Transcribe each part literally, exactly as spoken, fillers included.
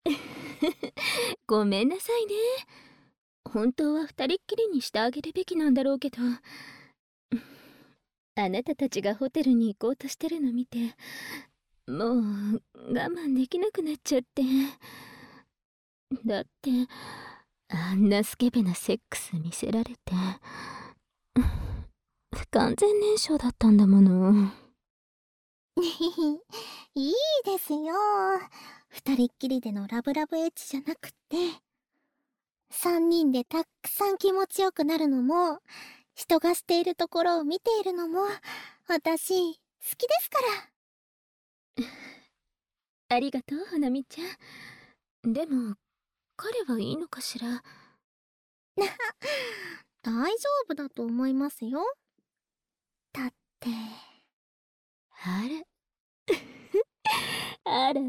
ごめんなさいね。本当は二人っきりにしてあげるべきなんだろうけど、あなたたちがホテルに行こうとしてるの見て、もう我慢できなくなっちゃって。だってあんなスケベなセックス見せられて不完全燃焼だったんだもの。 いいですよ。二人っきりでのラブラブエッチじゃなくて、三人でたくさん気持ちよくなるのも、人がしているところを見ているのも、私好きですから。 ありがとう、花見ちゃん。でも彼はいいのかしら。 大丈夫だと思いますよ。だってあらあらあらあらあら、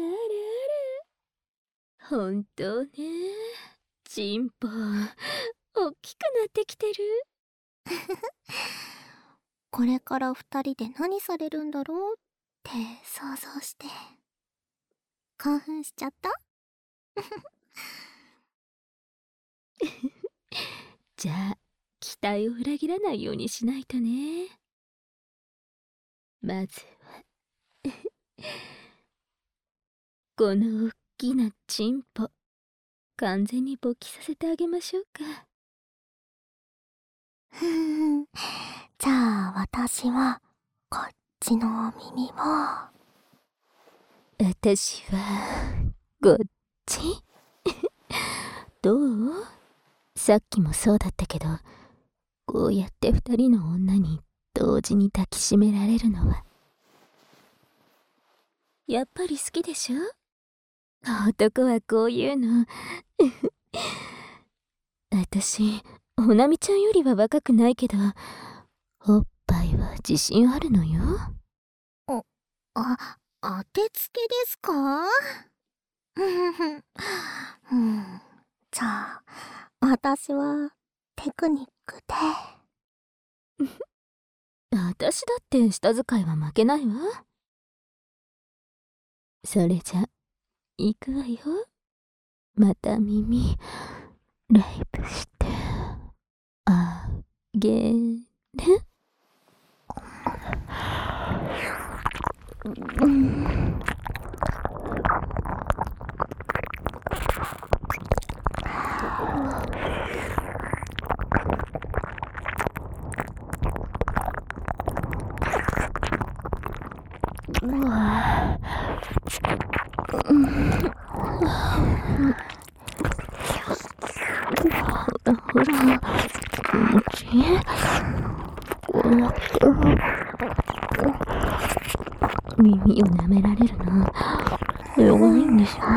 本当ね、チンポ大きくなってきてる。 これから二人で何されるんだろうって想像して興奮しちゃった。 じゃあ期待を裏切らないようにしないとね。まずはこの大きなチンポ完全に勃起させてあげましょうか。 ふーん、じゃあ私はこっちの耳も。 私はこっちどう？さっきもそうだったけど、こうやって二人の女に同時に抱きしめられるのはやっぱり好きでしょ？男はこういうの私ほなみちゃんよりは若くないけど、おっぱいは自信あるのよ。 お、あ、当てつけですか？うん、じゃあ私はテクニックで。 私だって舌使いは負けないわ。それじゃ行くわよ。また耳レイプしてあげる。うん、うわ、うん、ほら気持ちいい。耳を舐められるの弱いんでしょ。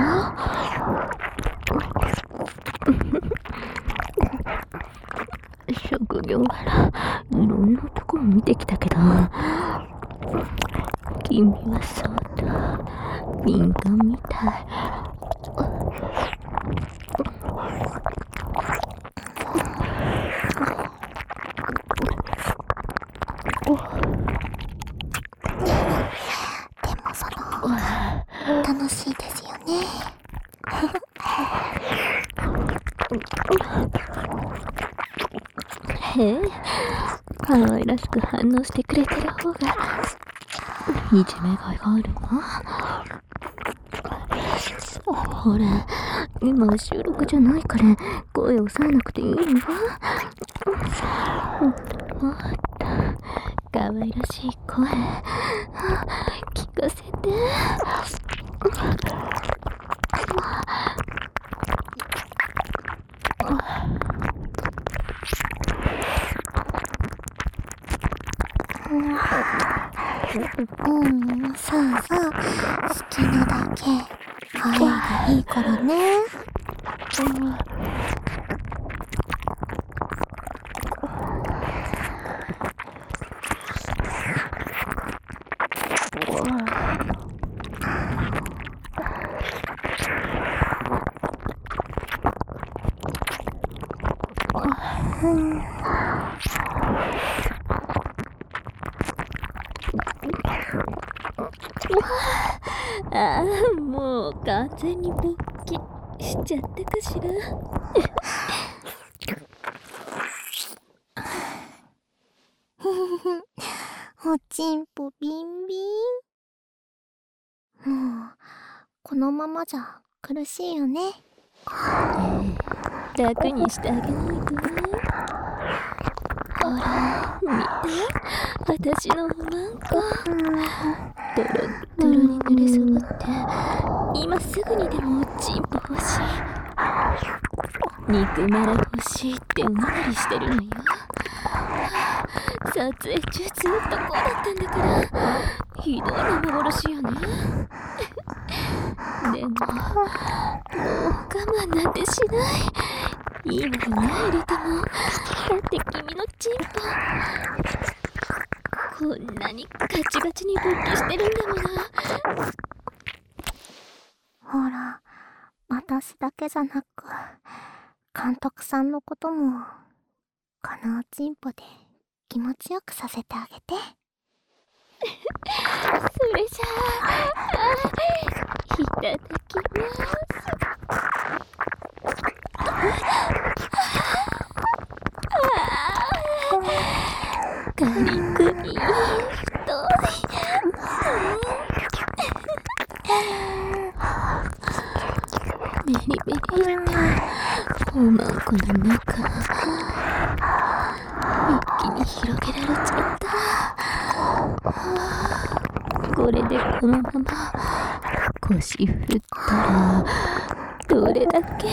職業柄いろんなところ見てきたけど、君はそうだ敏感みたい。 でもその方が楽しいですよね。 へえ、可愛らしく反応してくれてる方がいじめがいがあるわ。ほら、今は収録じゃないから声を抑えなくていいのわ。もっともっと可愛らしい声聞かせて。 うん、そうそう、好きなだけ可愛いでいいからね。うんああ、もう完全に勃起しちゃったかしら。 おちんぽビンビン。もうこのままじゃ苦しいよね。 楽にしてあげないとね。ほら見て、私のおまんこドロッドロに濡れそうって今すぐにでもおちんぽ欲しい、肉まら欲しいっておねだりしてるのよ。撮影中ずっとこうだったんだからひどい幻よね。でももう我慢なんてしない。いいわよね、入れても。だって君のチンポこんなにガチガチに勃起してるんだもの。 ほら、私だけじゃなく監督さんのこともこのおちんぽで気持ちよくさせてあげて。 それじゃあいただきます。カリクリ太い。メリメリっておまんこの中一気に広げられちゃった。これでこのまま腰振ったらどれだけ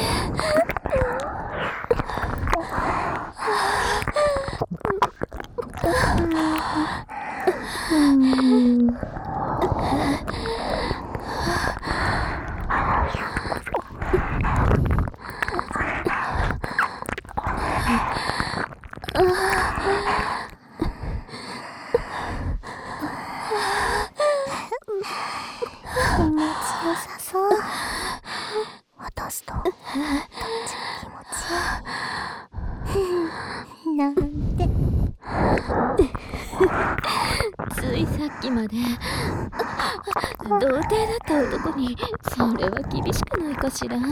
気持ちよさそう。私とどっちが気持ちいいなんて。 ついさっきまで童貞だった男にそれは厳しくないかしら。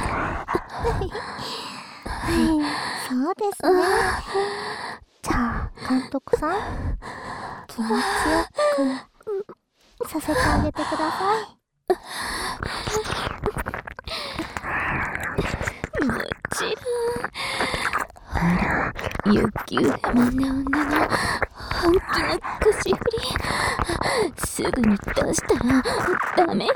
そうですね。じゃあ監督さん、気持ちよくさせてあげてください。 もちろん。ほら、欲求不満な女の本気の腰振りすぐに出したらダメよ。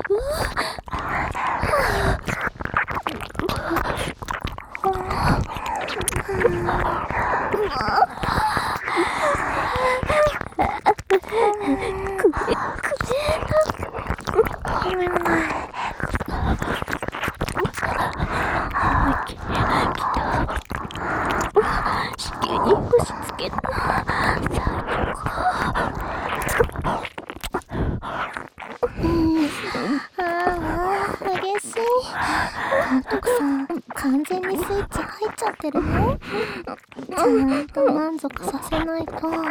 子宮に押し付けたああ、嬉しい。監督さん、完全にスイッチ入っちゃってるの？ちゃんと満足させないと。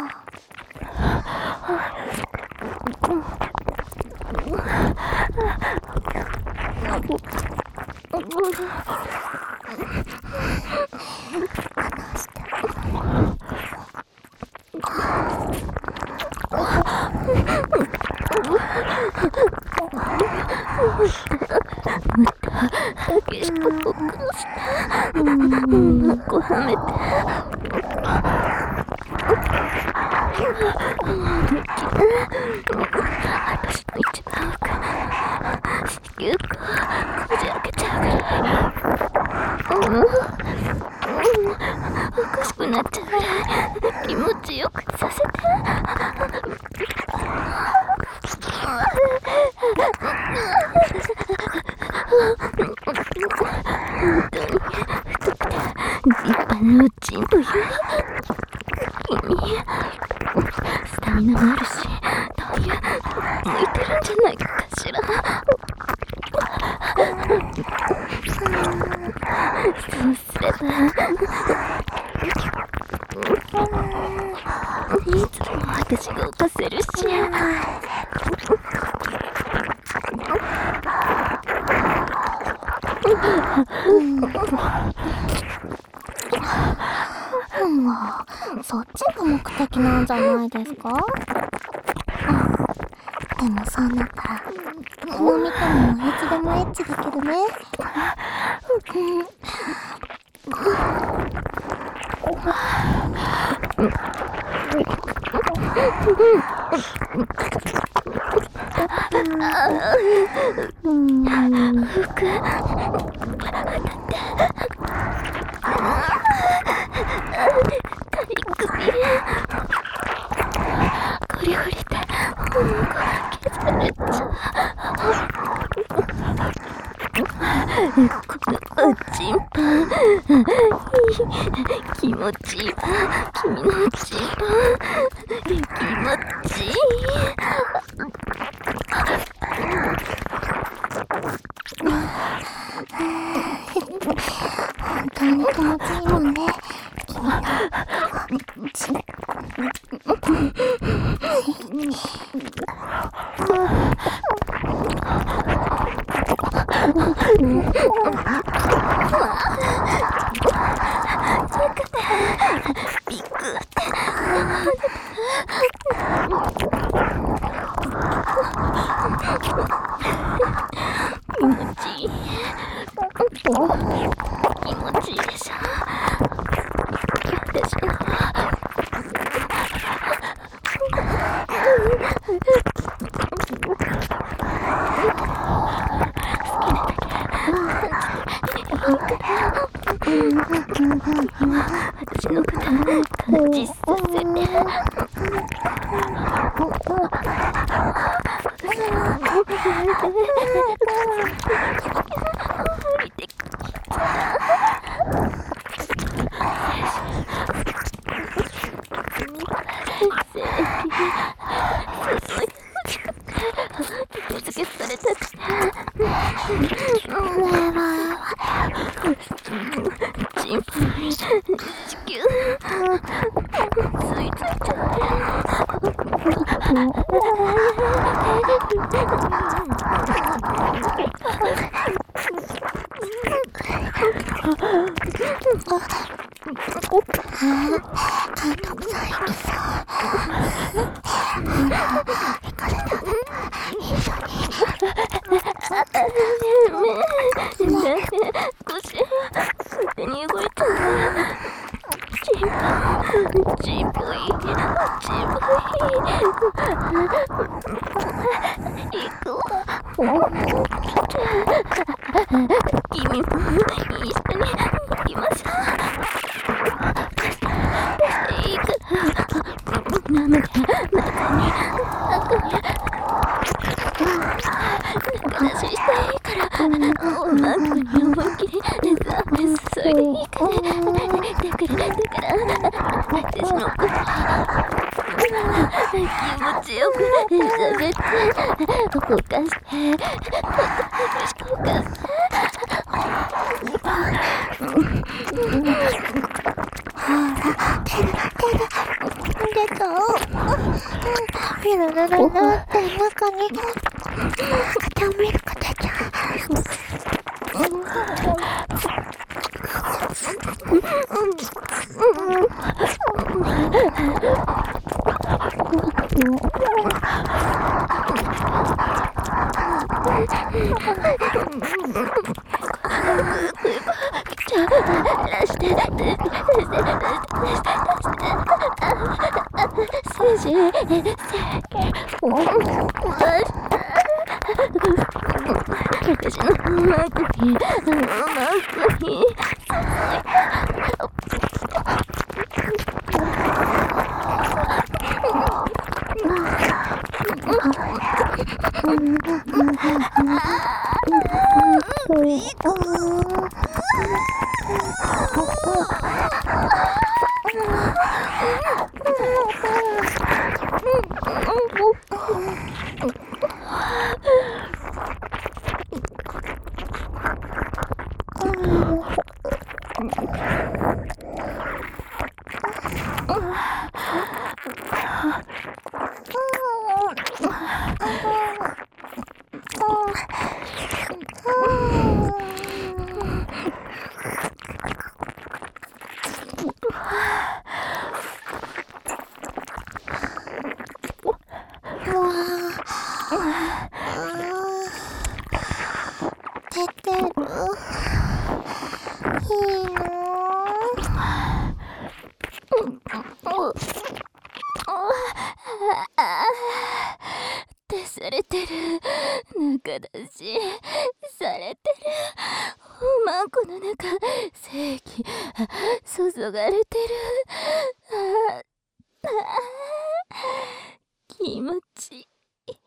激しく僕の下うまくはめて私の一番奥子宮がこじ開けちゃうぐらい、うん、うん、おかしくなっちゃうぐらい気持ちよくさせて。本当に太くて立派なおちんぽよ。君スタミナもあるしどういう向いてるんじゃないかしら。そうすればいつも私が犯せるし。 うん、そっちが目的なんじゃないですか？でもそうなったらこの見た目もいつでもエッチだけどね。 こり降りてこ削れちゃこのチンパン気持ちいいわ。君のチンパン気持ちいい。 本当に気持ちいいもんね、君のチンビクって気持ちいい。気持ちいいでしょ。私の私のこと感じさせて。続けされたくてチンパン地球吸い付いちゃ君も一緒に行きましょう。いいからなので中に中出ししていいからおまんこに思いっきりザーメスそいでいいからだからだから私のこと気持ちよく喋ってほかしてほかして出た。ルルルルルって中に固めるか出ちゃ私のマークにマークに寝てる。いいの手されてる。中だしされてる。おまんこの中正気注がれてる。ああ気持ちい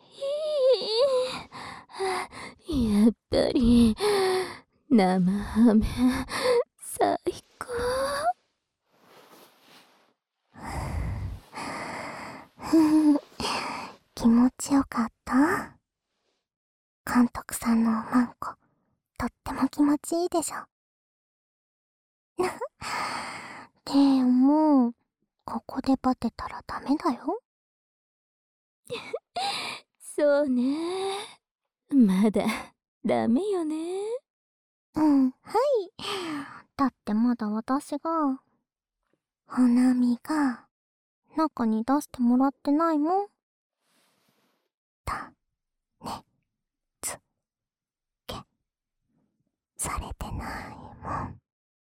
い。やっぱり生ハメ最高。 気持ちよかった？監督さんのおまんこ、とっても気持ちいいでしょ。でも、ここでバテたらダメだよ。 そうね。まだダメよね。 うん、はい。だってまだ私が、花見が、中に出してもらってないもん。た、ね、つ、け、されてないもん。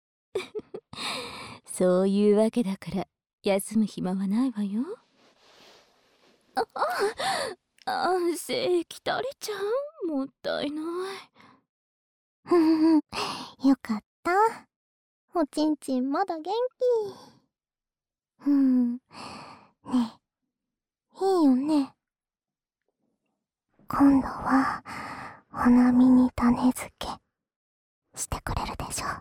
そういうわけだから休む暇はないわよ。ああ、あ、正気垂れちゃう。もったいない。 ふふふ、よかった。おちんちんまだ元気。うん。ねえ、いいよね。今度は、花見に種付け、してくれるでしょ。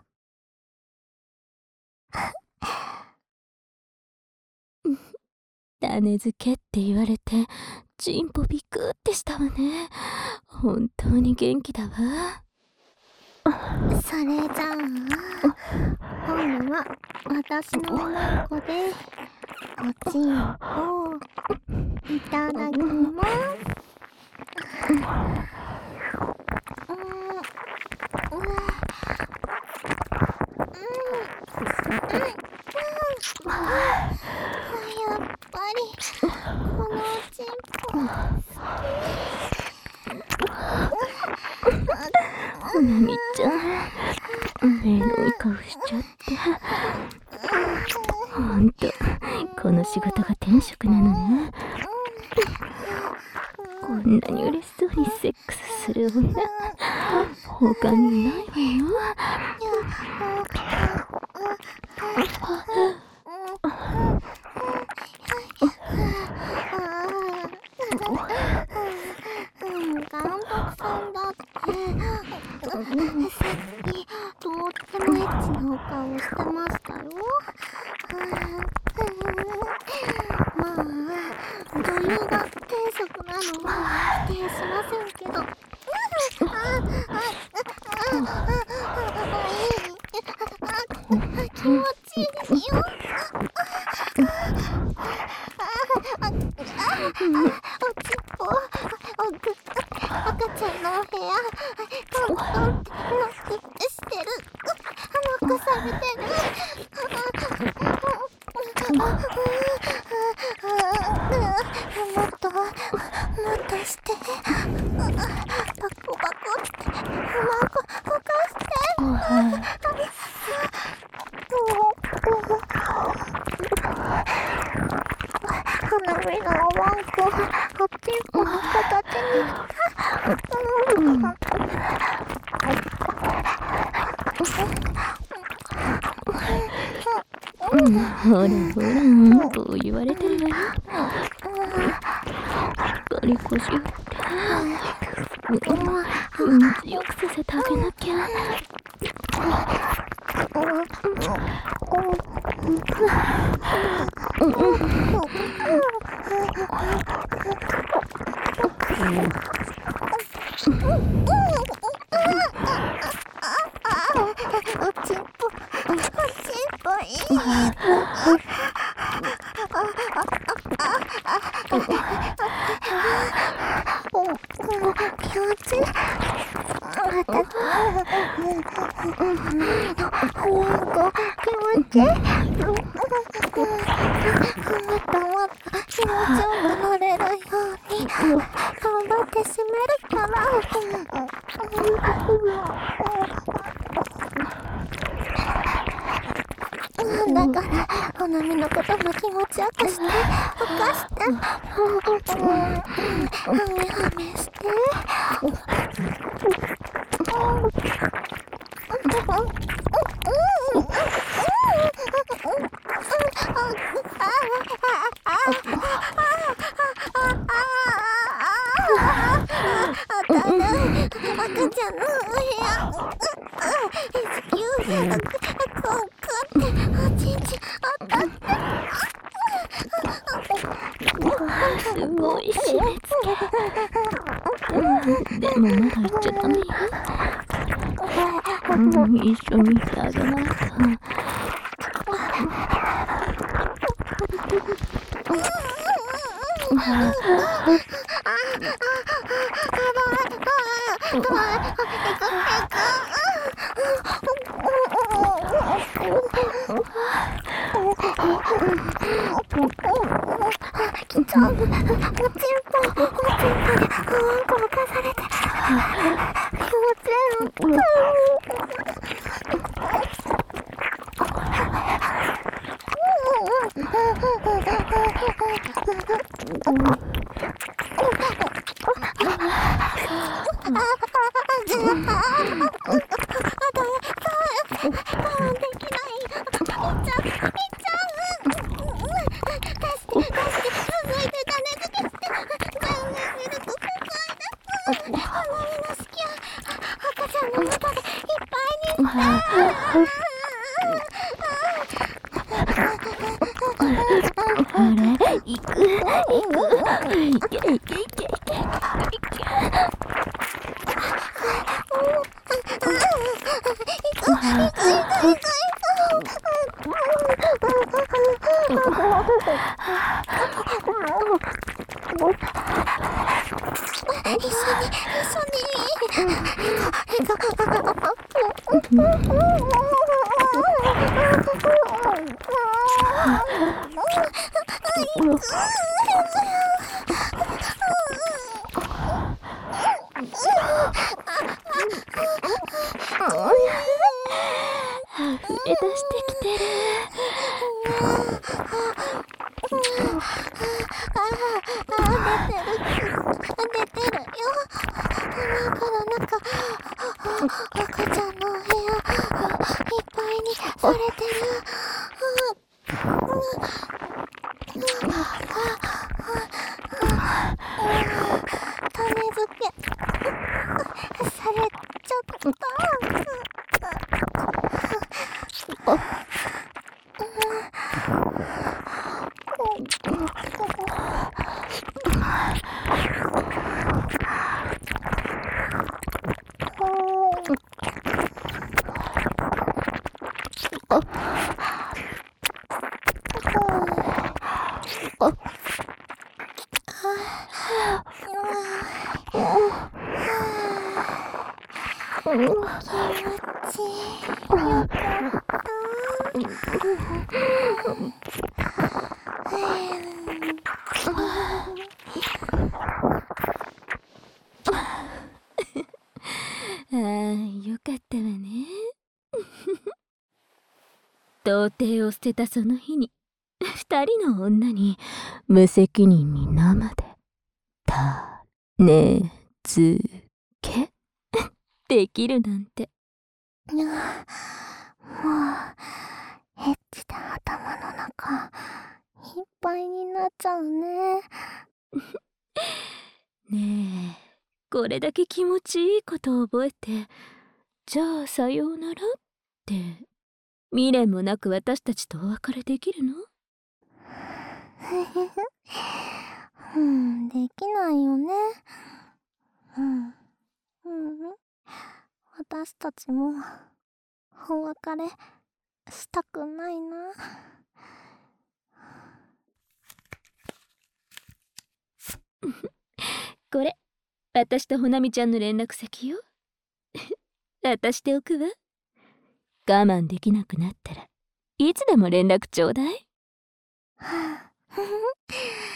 種付けって言われてチンポビクってしたわね。本当に元気だわ。 それじゃあ今度は私のおまんこでおちんをいただきます。うん、うん、うんやっぱりこのおちんぽほなみちゃん、エロい顔しちゃって。ほんとこの仕事が転職なのね。こんなに嬉しそうにセックスする女他にいないわよ。 監督さんだってさっきとってもエッチなお顔してましたよ。まあ女優が天職なのは否定しませんけど、気持ちいいですよ。おちんぽ、赤ちゃんのお部屋トントンってノックってしてる。ノックされてる。もっともっとしてバコバコっておまんこ動かして。花火のおまんこおちんぽの形にした。 ほらほら、こう言われてるわよ。しっかり腰振ってうん、強くさせてあげなきゃ。 おちんぽ、おちんぽいい。気持ちいい。また、なんか気持ちいい。もっともっと気持ちよくなれるように頑張って締めるから。 だからほなみのことも気持ちよくしておかしてはめはめして赤ちゃんのお部屋こうっておちんちん当たってすごい締め付け。でもまだ言っちゃダメよ。うん、一緒にしてあげないと。 きちゃう。おちんぽ、おちんぽであんこ浮かされて気持ちいい。 童貞を捨てたその日に二人の女に無責任に生で種付けできるなんて。 もうエッチで頭の中いっぱいになっちゃうね。 ねえ、これだけ気持ちいいことを覚えて、じゃあさようならって未練もなく私たちとお別れできるの？ うん、できないよね。うん、うん、私たちもお別れしたくないな。 これ私とほなみちゃんの連絡先よ。渡しておくわ。我慢できなくなったらいつでも連絡ちょうだい。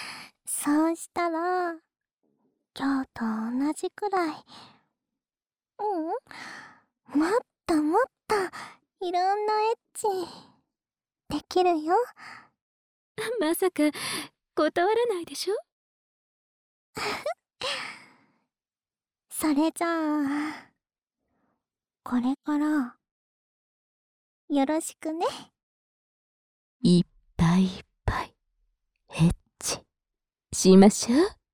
そうしたら今日と同じくらいうん。もっともっと、いろんなエッチ、できるよ。 まさか、断らないでしょ？ それじゃあ、これから、よろしくね。 いっぱいいっぱい、エッチ、しましょう。